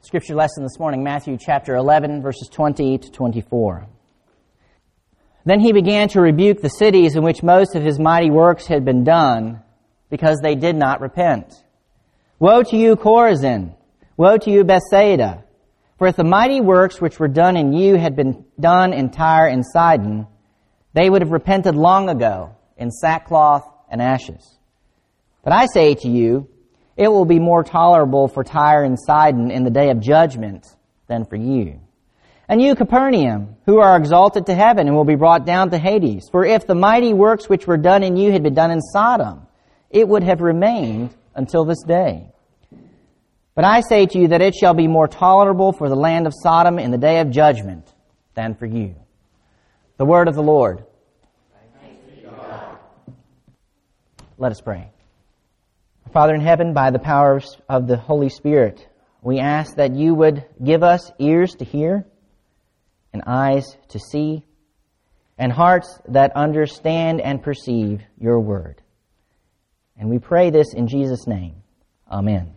Scripture lesson this morning, Matthew chapter 11, verses 20 to 24. Then he began to rebuke the cities in which most of his mighty works had been done, because they did not repent. Woe to you, Chorazin! Woe to you, Bethsaida! For if the mighty works which were done in you had been done in Tyre and Sidon, they would have repented long ago in sackcloth and ashes. But I say to you, it will be more tolerable for Tyre and Sidon in the day of judgment than for you. And you, Capernaum, who are exalted to heaven and will be brought down to Hades. For if the mighty works which were done in you had been done in Sodom, it would have remained until this day. But I say to you that it shall be more tolerable for the land of Sodom in the day of judgment than for you. The word of the Lord. Thanks be to God. Let us pray. Father in heaven, by the power of the Holy Spirit, we ask that you would give us ears to hear, and eyes to see, and hearts that understand and perceive your word. And we pray this in Jesus' name. Amen.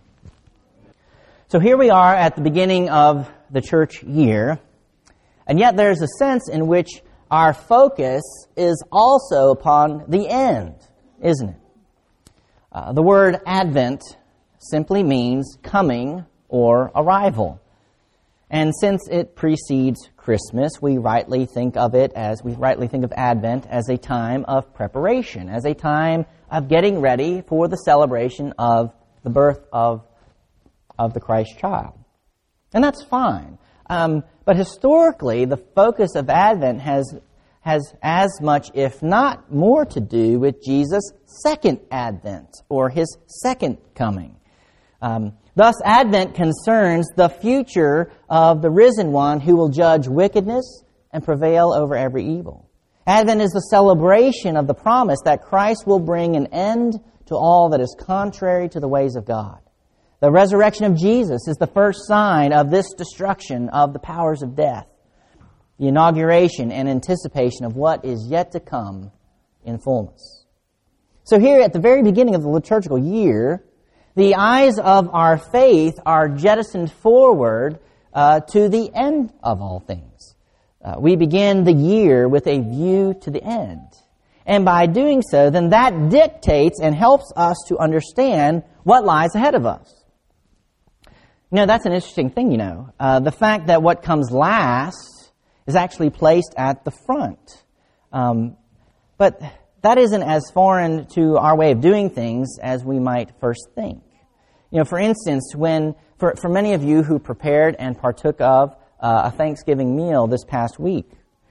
So here we are at the beginning of the church year, and yet there's a sense in which our focus is also upon the end, isn't it? The word Advent simply means coming or arrival. And since it precedes Christmas, we rightly think of Advent as a time of preparation, as a time of getting ready for the celebration of the birth of the Christ child. And that's fine. But historically, the focus of Advent has as much, if not more, to do with Jesus' second advent, or his second coming. Thus, Advent concerns the future of the risen one who will judge wickedness and prevail over every evil. Advent is the celebration of the promise that Christ will bring an end to all that is contrary to the ways of God. The resurrection of Jesus is the first sign of this destruction of the powers of death, the inauguration and anticipation of what is yet to come in fullness. So here at the very beginning of the liturgical year, the eyes of our faith are jettisoned forward to the end of all things. We begin the year with a view to the end. And by doing so, then that dictates and helps us to understand what lies ahead of us. That's an interesting thing, the fact that what comes last is actually placed at the front. But that isn't as foreign to our way of doing things as we might first think. For instance, for many of you who prepared and partook of a Thanksgiving meal this past week,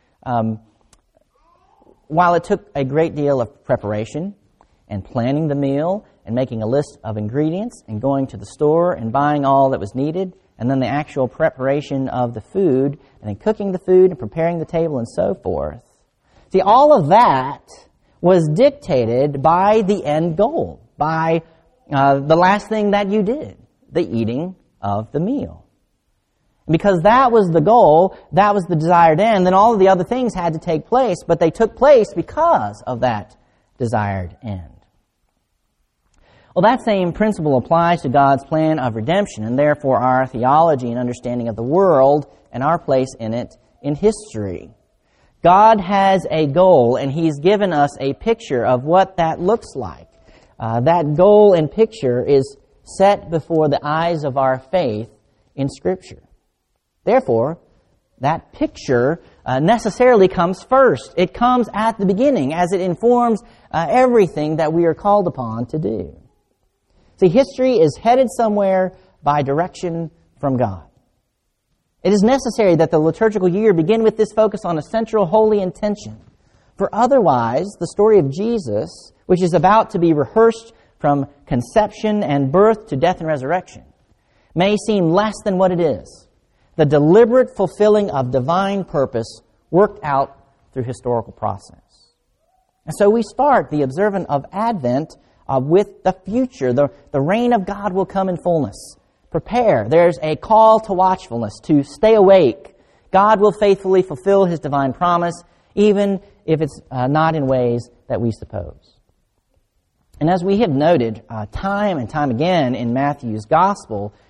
while it took a great deal of preparation and planning the meal and making a list of ingredients and going to the store and buying all that was needed, and then the actual preparation of the food, and then cooking the food and preparing the table and so forth. See, all of that was dictated by the end goal, by the last thing that you did, the eating of the meal. Because that was the goal, that was the desired end, then all of the other things had to take place, but they took place because of that desired end. Well, that same principle applies to God's plan of redemption, and therefore our theology and understanding of the world and our place in it in history. God has a goal, and He's given us a picture of what that looks like. That goal and picture is set before the eyes of our faith in Scripture. Therefore, that picture necessarily comes first. It comes at the beginning as it informs everything that we are called upon to do. See, history is headed somewhere by direction from God. It is necessary that the liturgical year begin with this focus on a central holy intention. For otherwise, the story of Jesus, which is about to be rehearsed from conception and birth to death and resurrection, may seem less than what it is. The deliberate fulfilling of divine purpose worked out through historical process. And so we start the observance of Advent with the future. The reign of God will come in fullness. Prepare. There's a call to watchfulness, to stay awake. God will faithfully fulfill His divine promise, even if it's not in ways that we suppose. And as we have noted time and time again in Matthew's Gospel,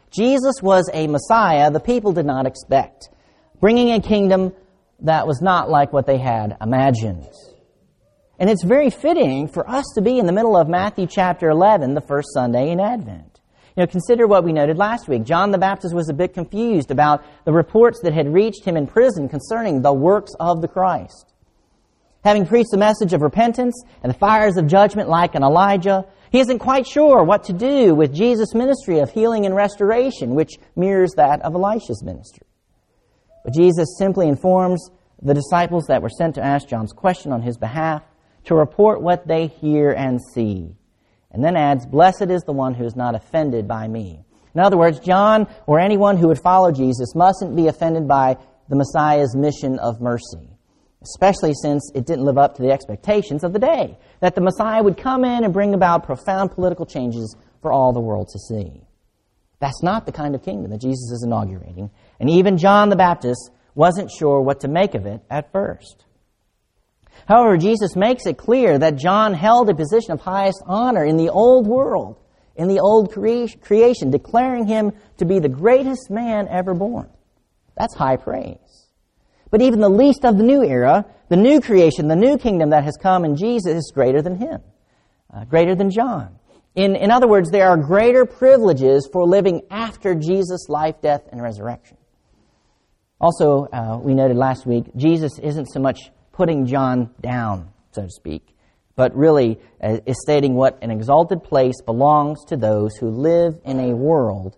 Jesus was a Messiah the people did not expect, bringing a kingdom that was not like what they had imagined. And it's very fitting for us to be in the middle of Matthew chapter 11, the first Sunday in Advent. Consider what we noted last week. John the Baptist was a bit confused about the reports that had reached him in prison concerning the works of the Christ. Having preached the message of repentance and the fires of judgment like an Elijah, he isn't quite sure what to do with Jesus' ministry of healing and restoration, which mirrors that of Elisha's ministry. But Jesus simply informs the disciples that were sent to ask John's question on his behalf to report what they hear and see. And then adds, "Blessed is the one who is not offended by me." In other words, John or anyone who would follow Jesus mustn't be offended by the Messiah's mission of mercy, especially since it didn't live up to the expectations of the day, that the Messiah would come in and bring about profound political changes for all the world to see. That's not the kind of kingdom that Jesus is inaugurating, and even John the Baptist wasn't sure what to make of it at first. However, Jesus makes it clear that John held a position of highest honor in the old world, in the old creation, declaring him to be the greatest man ever born. That's high praise. But even the least of the new era, the new creation, the new kingdom that has come in Jesus is greater than him, greater than John. In other words, there are greater privileges for living after Jesus' life, death, and resurrection. Also, we noted last week, Jesus isn't so much putting John down, so to speak, but really is stating what an exalted place belongs to those who live in a world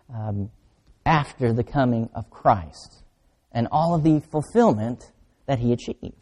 after the coming of Christ and all of the fulfillment that he achieved.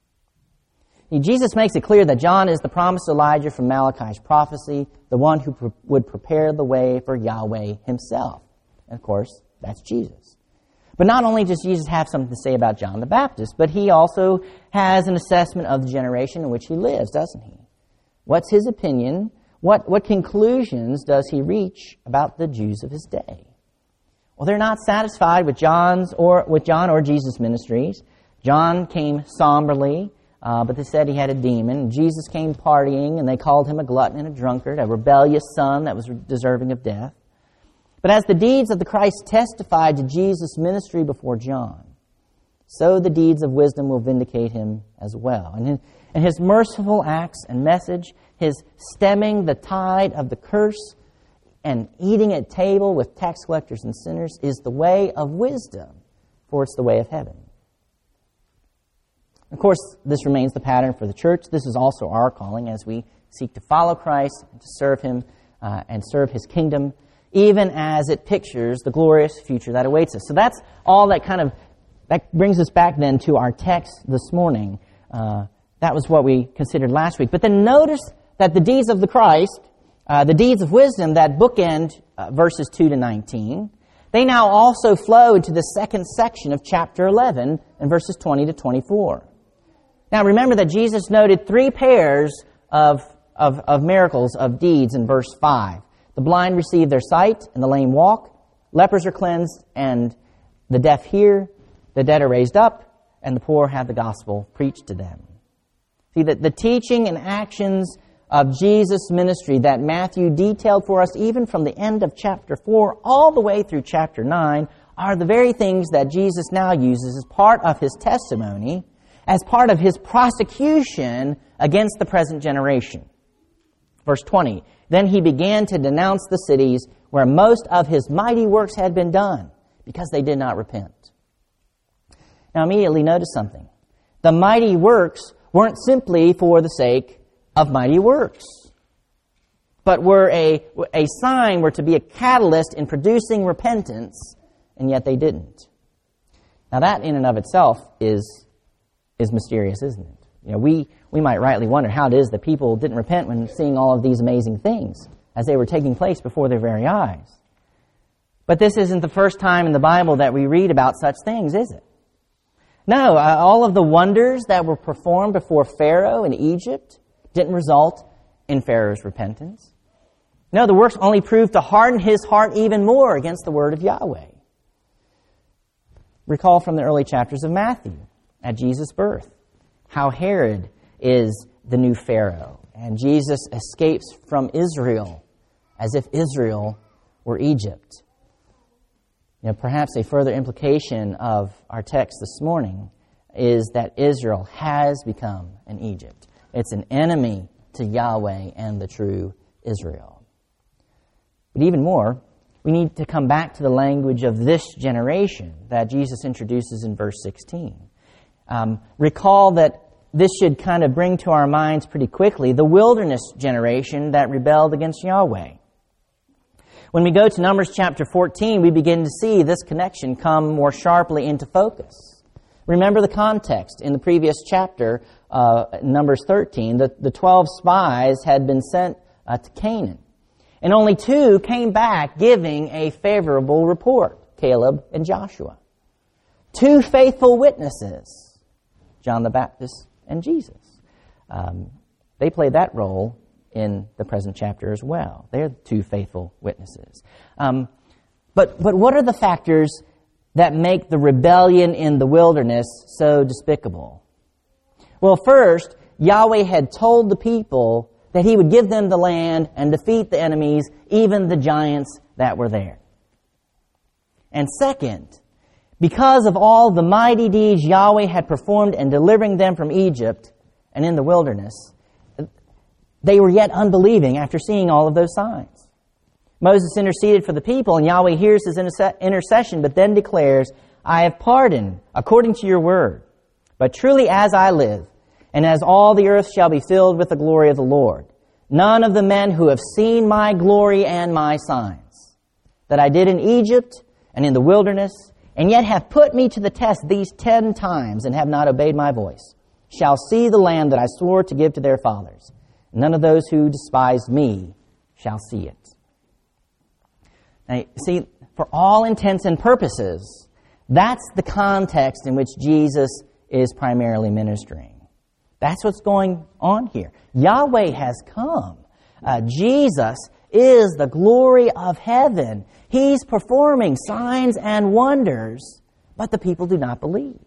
Jesus makes it clear that John is the promised Elijah from Malachi's prophecy, the one who would prepare the way for Yahweh himself. And of course, that's Jesus. But not only does Jesus have something to say about John the Baptist, but he also has an assessment of the generation in which he lives, doesn't he? What's his opinion? What conclusions does he reach about the Jews of his day? Well, they're not satisfied with John or Jesus' ministries. John came somberly, but they said he had a demon. Jesus came partying, and they called him a glutton and a drunkard, a rebellious son that was deserving of death. But as the deeds of the Christ testified to Jesus' ministry before John, so the deeds of wisdom will vindicate him as well. And his merciful acts and message, his stemming the tide of the curse and eating at table with tax collectors and sinners is the way of wisdom, for it's the way of heaven. Of course, this remains the pattern for the church. This is also our calling as we seek to follow Christ and to serve him and serve his kingdom, even as it pictures the glorious future that awaits us. So that's all that brings us back then to our text this morning. That was what we considered last week. But then notice that the deeds of the Christ, the deeds of wisdom that bookend verses 2 to 19, they now also flow into the second section of chapter 11 and verses 20 to 24. Now remember that Jesus noted 3 pairs of miracles, of deeds in verse 5. The blind receive their sight, and the lame walk. Lepers are cleansed, and the deaf hear. The dead are raised up, and the poor have the gospel preached to them. See, that the teaching and actions of Jesus' ministry that Matthew detailed for us, even from the end of chapter 4 all the way through chapter 9, are the very things that Jesus now uses as part of his testimony, as part of his prosecution against the present generation. Verse 20, "Then he began to denounce the cities where most of his mighty works had been done, because they did not repent." Now immediately notice something. The mighty works weren't simply for the sake of mighty works, but were a sign, were to be a catalyst in producing repentance, and yet they didn't. Now that in and of itself is mysterious, isn't it? We might rightly wonder how it is that people didn't repent when seeing all of these amazing things as they were taking place before their very eyes. But this isn't the first time in the Bible that we read about such things, is it? No, all of the wonders that were performed before Pharaoh in Egypt didn't result in Pharaoh's repentance. No, the works only proved to harden his heart even more against the word of Yahweh. Recall from the early chapters of Matthew, at Jesus' birth, how Herod is the new Pharaoh, and Jesus escapes from Israel as if Israel were Egypt. Perhaps a further implication of our text this morning is that Israel has become an Egypt. It's an enemy to Yahweh and the true Israel. But even more, we need to come back to the language of this generation that Jesus introduces in verse 16. Recall that this should kind of bring to our minds pretty quickly the wilderness generation that rebelled against Yahweh. When we go to Numbers chapter 14, we begin to see this connection come more sharply into focus. Remember the context. In the previous chapter, Numbers 13, the 12 spies had been sent to Canaan. And only 2 came back giving a favorable report, Caleb and Joshua. 2 faithful witnesses, John the Baptist and Jesus. They played that role in the present chapter as well. They're the 2 faithful witnesses. But what are the factors that make the rebellion in the wilderness so despicable? Well, first, Yahweh had told the people that He would give them the land and defeat the enemies, even the giants that were there. And second, because of all the mighty deeds Yahweh had performed in delivering them from Egypt and in the wilderness, they were yet unbelieving after seeing all of those signs. Moses interceded for the people, and Yahweh hears his intercession, but then declares, I have pardoned according to your word. But truly as I live, and as all the earth shall be filled with the glory of the Lord, none of the men who have seen my glory and my signs, that I did in Egypt and in the wilderness, and yet have put me to the test these 10 times and have not obeyed my voice, shall see the land that I swore to give to their fathers. None of those who despise me shall see it. Now, see, for all intents and purposes, that's the context in which Jesus is primarily ministering. That's what's going on here. Yahweh has come. Jesus is the glory of heaven. He's performing signs and wonders, but the people do not believe.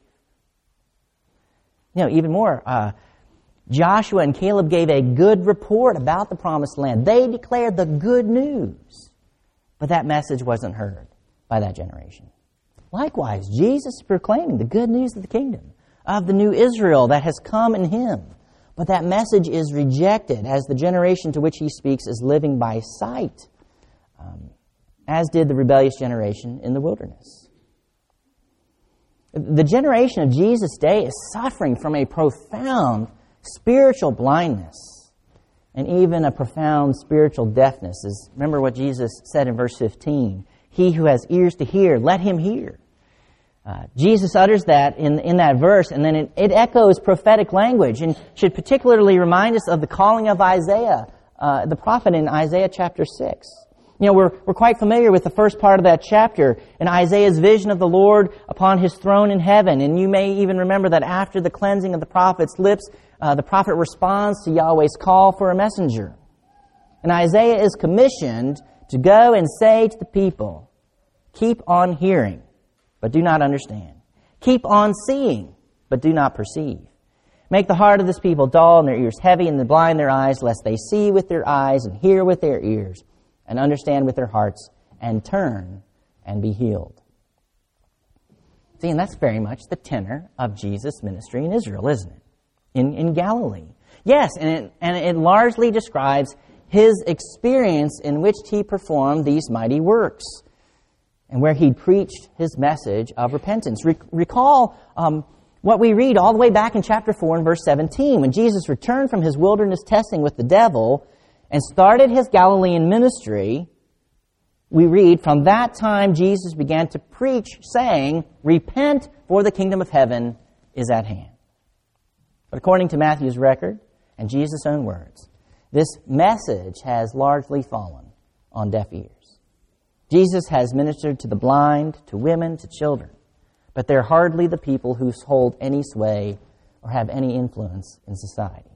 Even more, Joshua and Caleb gave a good report about the promised land. They declared the good news, but that message wasn't heard by that generation. Likewise, Jesus is proclaiming the good news of the kingdom, of the new Israel that has come in Him. But that message is rejected as the generation to which He speaks is living by sight, as did the rebellious generation in the wilderness. The generation of Jesus' day is suffering from a profound spiritual blindness and even a profound spiritual deafness. Remember what Jesus said in verse 15, He who has ears to hear, let him hear. Jesus utters that in that verse, and then it echoes prophetic language and should particularly remind us of the calling of Isaiah, the prophet in Isaiah chapter 6. We're quite familiar with the first part of that chapter in Isaiah's vision of the Lord upon His throne in heaven. And you may even remember that after the cleansing of the prophet's lips, the prophet responds to Yahweh's call for a messenger. And Isaiah is commissioned to go and say to the people, keep on hearing, but do not understand. Keep on seeing, but do not perceive. Make the heart of this people dull and their ears heavy and blind their eyes, lest they see with their eyes and hear with their ears and understand with their hearts and turn and be healed. See, and that's very much the tenor of Jesus' ministry in Israel, isn't it? In Galilee. Yes, and it largely describes His experience in which He performed these mighty works and where He preached His message of repentance. Recall what we read all the way back in chapter 4 and verse 17, when Jesus returned from His wilderness testing with the devil and started His Galilean ministry. We read, from that time Jesus began to preach, saying, repent, for the kingdom of heaven is at hand. But according to Matthew's record and Jesus' own words, this message has largely fallen on deaf ears. Jesus has ministered to the blind, to women, to children, but they're hardly the people who hold any sway or have any influence in society.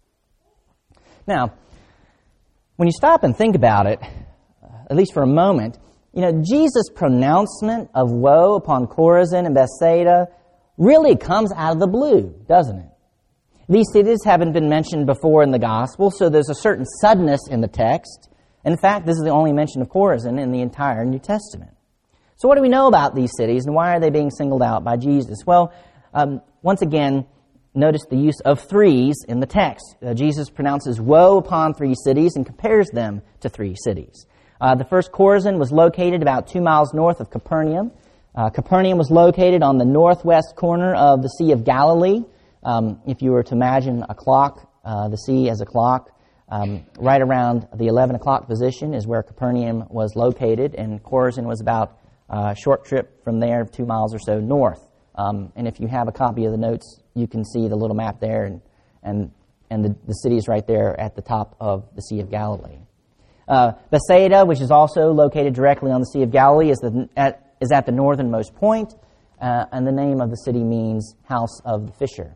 Now, when you stop and think about it, at least for a moment, Jesus' pronouncement of woe upon Chorazin and Bethsaida really comes out of the blue, doesn't it? These cities haven't been mentioned before in the gospel, so there's a certain suddenness in the text. In fact, this is the only mention of Chorazin in the entire New Testament. So what do we know about these cities, and why are they being singled out by Jesus? Well, once again, notice the use of threes in the text. Jesus pronounces woe upon 3 cities and compares them to 3 cities. The first, Chorazin, was located about 2 miles north of Capernaum. Capernaum was located on the northwest corner of the Sea of Galilee. If you were to imagine a clock, the sea as a clock, right around the 11 o'clock position is where Capernaum was located, and Chorazin was about a short trip from there, 2 miles or so north. And if you have a copy of the notes, you can see the little map there, and the city is right there at the top of the Sea of Galilee. Bethsaida, which is also located directly on the Sea of Galilee, is at the northernmost point, and the name of the city means house of the fisher.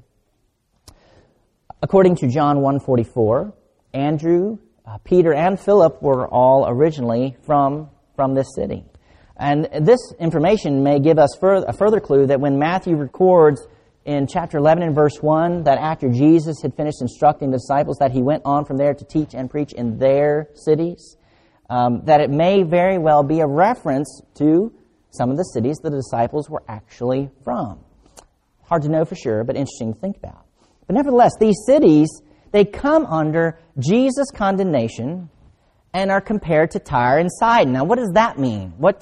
According to John 1:44, Andrew, Peter, and Philip were all originally from this city. And this information may give us a further clue that when Matthew records in chapter 11 and verse 1 that after Jesus had finished instructing the disciples that he went on from there to teach and preach in their cities, that it may very well be a reference to some of the cities the disciples were actually from. Hard to know for sure, but interesting to think about. But nevertheless, these cities, they come under Jesus' condemnation and are compared to Tyre and Sidon. Now, what does that mean? Why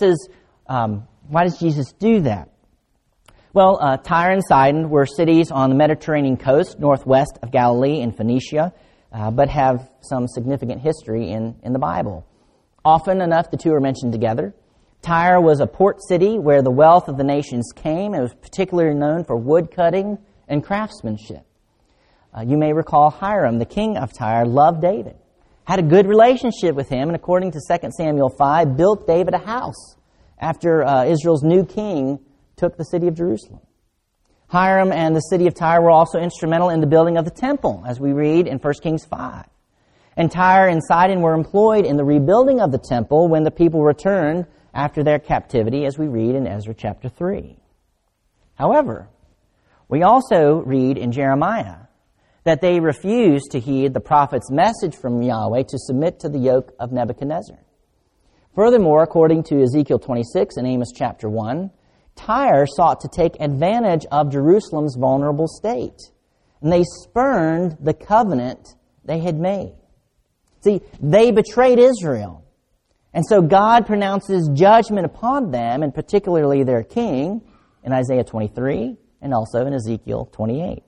does Jesus do that? Well, Tyre and Sidon were cities on the Mediterranean coast, northwest of Galilee in Phoenicia, but have some significant history in the Bible. Often enough, the two are mentioned together. Tyre was a port city where the wealth of the nations came. It was particularly known for wood cutting and craftsmanship. You may recall Hiram, the king of Tyre, loved David, had a good relationship with him, and according to 2 Samuel 5, built David a house after Israel's new king took the city of Jerusalem. Hiram and the city of Tyre were also instrumental in the building of the temple, as we read in 1 Kings 5. And Tyre and Sidon were employed in the rebuilding of the temple when the people returned after their captivity, as we read in Ezra chapter 3. However, we also read in Jeremiah that they refused to heed the prophet's message from Yahweh to submit to the yoke of Nebuchadnezzar. Furthermore, according to Ezekiel 26 and Amos chapter 1, Tyre sought to take advantage of Jerusalem's vulnerable state, and they spurned the covenant they had made. See, they betrayed Israel, and so God pronounces judgment upon them, and particularly their king, in Isaiah 23 and also in Ezekiel 28.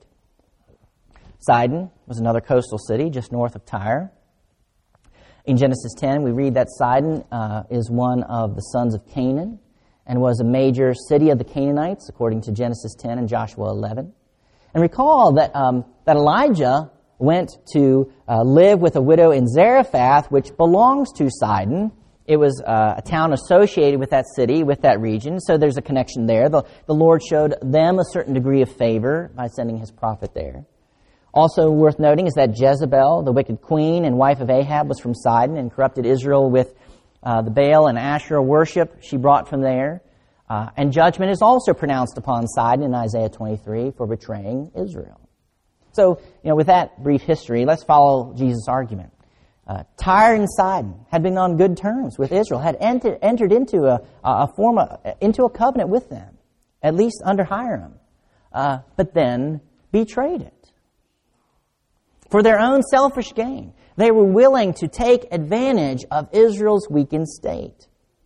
Sidon was another coastal city just north of Tyre. In Genesis 10, we read that Sidon is one of the sons of Canaan and was a major city of the Canaanites, according to Genesis 10 and Joshua 11. And recall that Elijah went to live with a widow in Zarephath, which belongs to Sidon. It was a town associated with that city, with that region, so there's a connection there. The Lord showed them a certain degree of favor by sending his prophet there. Also worth noting is that Jezebel, the wicked queen and wife of Ahab, was from Sidon and corrupted Israel with the Baal and Asherah worship she brought from there. And judgment is also pronounced upon Sidon in Isaiah 23 for betraying Israel. So, with that brief history, let's follow Jesus' argument. Tyre and Sidon had been on good terms with Israel, had entered into a covenant with them, at least under Hiram, but then betrayed it. For their own selfish gain, they were willing to take advantage of Israel's weakened state.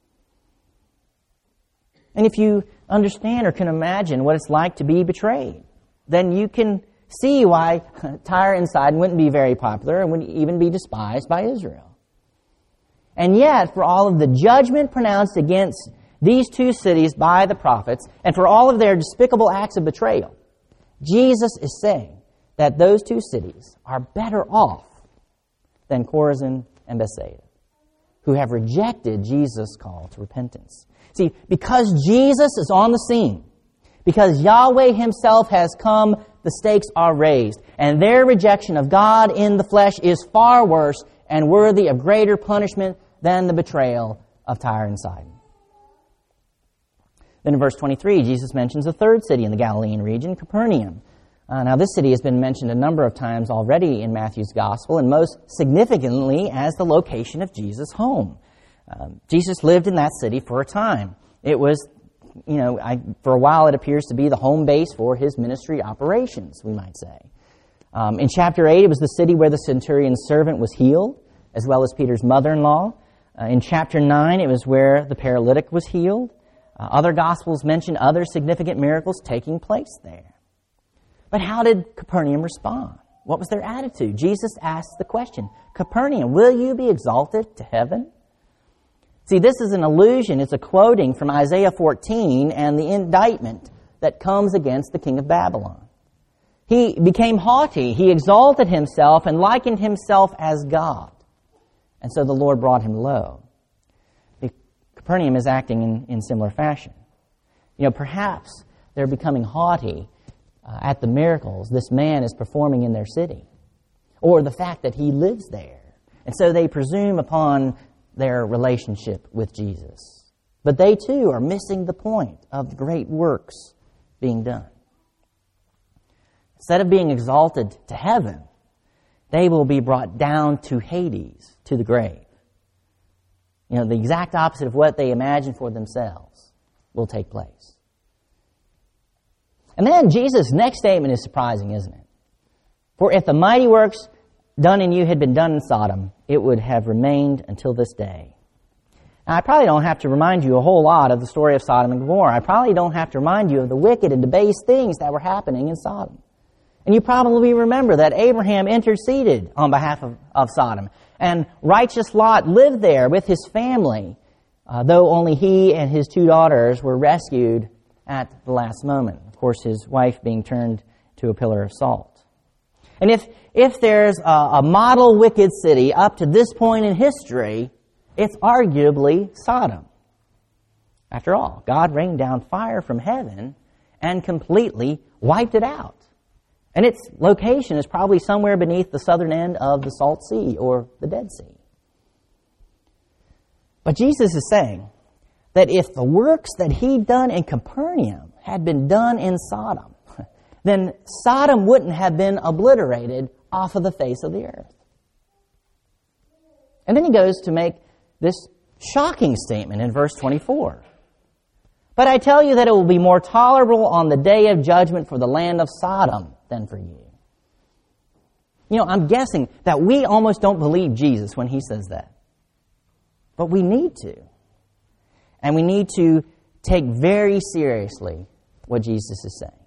And if you understand or can imagine what it's like to be betrayed, then you can see why Tyre and Sidon wouldn't be very popular and wouldn't even be despised by Israel. And yet, for all of the judgment pronounced against these two cities by the prophets, and for all of their despicable acts of betrayal, Jesus is saying that those two cities are better off than Chorazin and Bethsaida, who have rejected Jesus' call to repentance. See, because Jesus is on the scene, because Yahweh himself has come, the stakes are raised, and their rejection of God in the flesh is far worse and worthy of greater punishment than the betrayal of Tyre and Sidon. Then in verse 23, Jesus mentions a third city in the Galilean region, Capernaum. Now, this city has been mentioned a number of times already in Matthew's Gospel, and most significantly as the location of Jesus' home. Jesus lived in that city for a time. It was, for a while it appears to be the home base for his ministry operations, we might say. In chapter 8, it was the city where the centurion's servant was healed, as well as Peter's mother-in-law. In chapter 9, it was where the paralytic was healed. Other Gospels mention other significant miracles taking place there. But how did Capernaum respond? What was their attitude? Jesus asked the question, Capernaum, will you be exalted to heaven? See, this is an allusion, it's a quoting from Isaiah 14 and the indictment that comes against the king of Babylon. He became haughty, he exalted himself and likened himself as God. And so the Lord brought him low. Capernaum is acting in similar fashion. Perhaps they're becoming haughty at the miracles this man is performing in their city, or the fact that he lives there. And so they presume upon their relationship with Jesus. But they too are missing the point of the great works being done. Instead of being exalted to heaven, they will be brought down to Hades, to the grave. The exact opposite of what they imagine for themselves will take place. And then Jesus' next statement is surprising, isn't it? For if the mighty works done in you had been done in Sodom, it would have remained until this day. Now, I probably don't have to remind you a whole lot of the story of Sodom and Gomorrah. I probably don't have to remind you of the wicked and debased things that were happening in Sodom. And you probably remember that Abraham interceded on behalf of Sodom. And righteous Lot lived there with his family, though only he and his 2 daughters were rescued at the last moment. Of course, his wife being turned to a pillar of salt. And if there's a model wicked city up to this point in history, it's arguably Sodom. After all, God rained down fire from heaven and completely wiped it out. And its location is probably somewhere beneath the southern end of the Salt Sea or the Dead Sea. But Jesus is saying that if the works that he'd done in Capernaum had been done in Sodom, then Sodom wouldn't have been obliterated off of the face of the earth. And then he goes to make this shocking statement in verse 24. But I tell you that it will be more tolerable on the day of judgment for the land of Sodom than for you. I'm guessing that we almost don't believe Jesus when he says that. But we need to. And we need to take very seriously what Jesus is saying.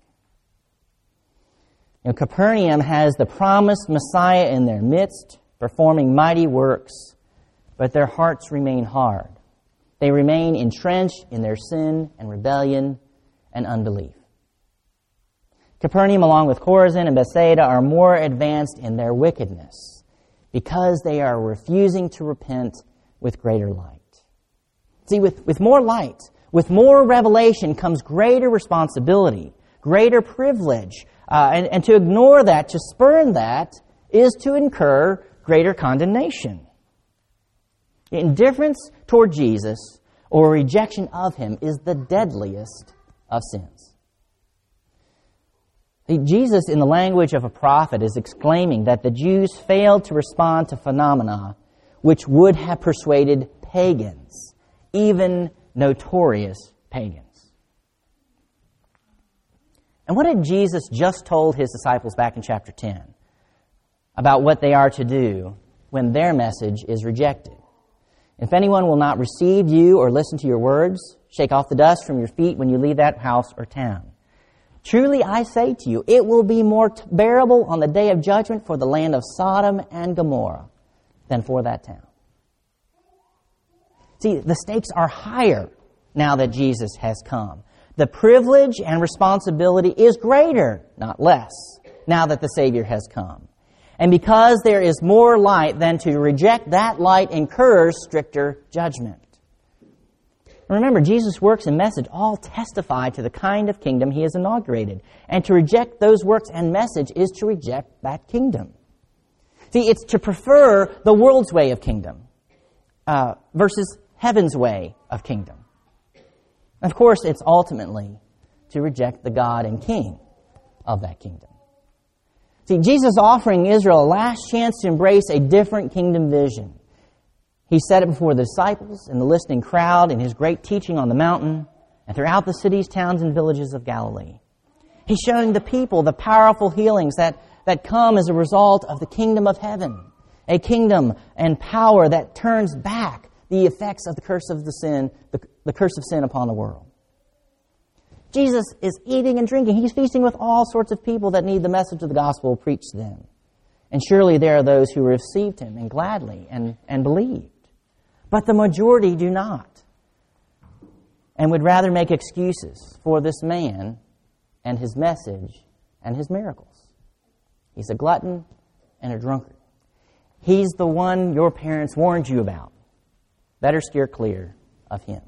Capernaum has the promised Messiah in their midst, performing mighty works, but their hearts remain hard. They remain entrenched in their sin and rebellion and unbelief. Capernaum, along with Chorazin and Bethsaida, are more advanced in their wickedness because they are refusing to repent with greater light. See, with more light, with more revelation comes greater responsibility, greater privilege, and to ignore that, to spurn that, is to incur greater condemnation. Indifference toward Jesus or rejection of him is the deadliest of sins. Jesus, in the language of a prophet, is exclaiming that the Jews failed to respond to phenomena which would have persuaded pagans, even notorious pagans. And what had Jesus just told his disciples back in chapter 10 about what they are to do when their message is rejected? If anyone will not receive you or listen to your words, shake off the dust from your feet when you leave that house or town. Truly I say to you, it will be more bearable on the day of judgment for the land of Sodom and Gomorrah than for that town. See, the stakes are higher now that Jesus has come. The privilege and responsibility is greater, not less, now that the Savior has come. And because there is more light, then to reject that light incurs stricter judgment. Remember, Jesus' works and message all testify to the kind of kingdom he has inaugurated. And to reject those works and message is to reject that kingdom. See, it's to prefer the world's way of kingdom versus heaven's way of kingdom. Of course, it's ultimately to reject the God and King of that kingdom. See, Jesus offering Israel a last chance to embrace a different kingdom vision. He said it before the disciples and the listening crowd in his great teaching on the mountain and throughout the cities, towns, and villages of Galilee. He's showing the people the powerful healings that come as a result of the kingdom of heaven, a kingdom and power that turns back the effects of the curse of the curse of sin upon the world. Jesus is eating and drinking. He's feasting with all sorts of people that need the message of the gospel preached to them. And surely there are those who received him and gladly and believed. But the majority do not, and would rather make excuses for this man and his message and his miracles. He's a glutton and a drunkard. He's the one your parents warned you about. Better steer clear of him.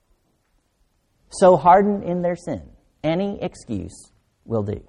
So hardened in their sin, any excuse will do.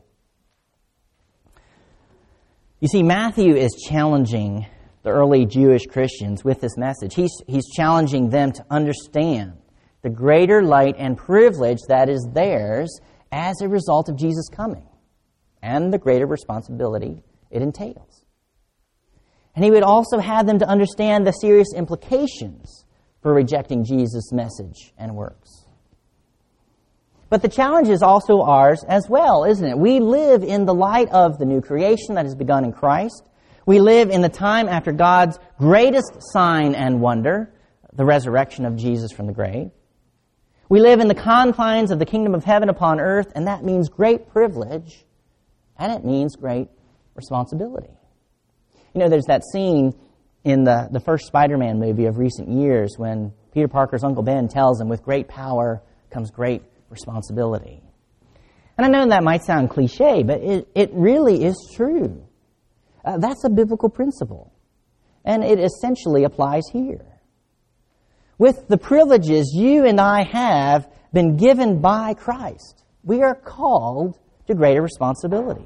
You see, Matthew is challenging the early Jewish Christians with this message. He's challenging them to understand the greater light and privilege that is theirs as a result of Jesus' coming and the greater responsibility it entails. And he would also have them to understand the serious implications for rejecting Jesus' message and works. But the challenge is also ours as well, isn't it? We live in the light of the new creation that has begun in Christ. We live in the time after God's greatest sign and wonder, the resurrection of Jesus from the grave. We live in the confines of the kingdom of heaven upon earth, and that means great privilege, and it means great responsibility. You know, there's that scene in the first Spider-Man movie of recent years when Peter Parker's Uncle Ben tells him, with great power comes great responsibility. And I know that might sound cliche, but it really is true. That's a biblical principle, and it essentially applies here. With the privileges you and I have been given by Christ, we are called to greater responsibility.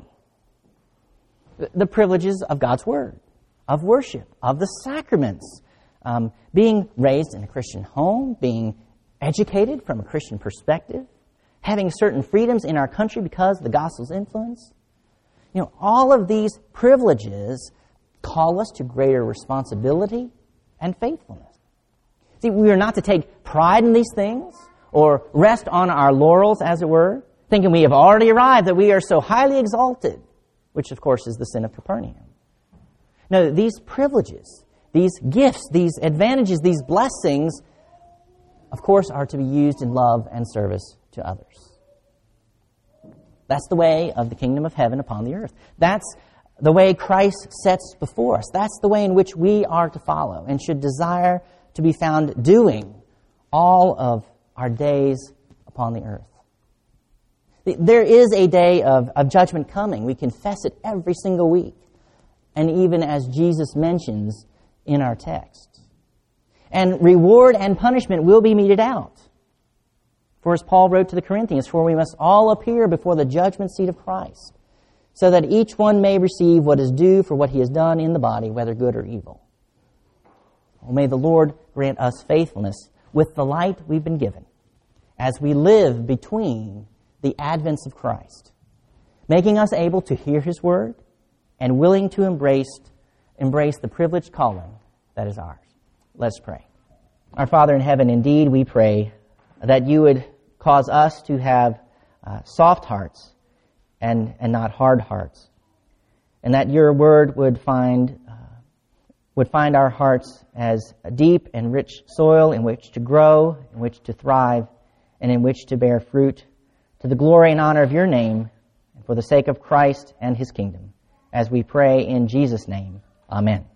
The privileges of God's Word, of worship, of the sacraments, being raised in a Christian home, being educated from a Christian perspective, having certain freedoms in our country because of the gospel's influence. You know, all of these privileges call us to greater responsibility and faithfulness. See, we are not to take pride in these things or rest on our laurels, as it were, thinking we have already arrived, that we are so highly exalted, which, of course, is the sin of Capernaum. No, these privileges, these gifts, these advantages, these blessings, of course, are to be used in love and service to others. That's the way of the kingdom of heaven upon the earth. That's the way Christ sets before us. That's the way in which we are to follow and should desire to be found doing all of our days upon the earth. There is a day of judgment coming. We confess it every single week. And even as Jesus mentions in our text. And reward and punishment will be meted out. For as Paul wrote to the Corinthians, for we must all appear before the judgment seat of Christ, so that each one may receive what is due for what he has done in the body, whether good or evil. Oh, may the Lord grant us faithfulness with the light we've been given, as we live between the advents of Christ, making us able to hear his word and willing to embrace the privileged calling that is ours. Let's pray. Our Father in heaven, indeed we pray that you would cause us to have soft hearts and not hard hearts, and that your word would find our hearts as a deep and rich soil in which to grow, in which to thrive, and in which to bear fruit to the glory and honor of your name, and for the sake of Christ and his kingdom. As we pray in Jesus' name, amen.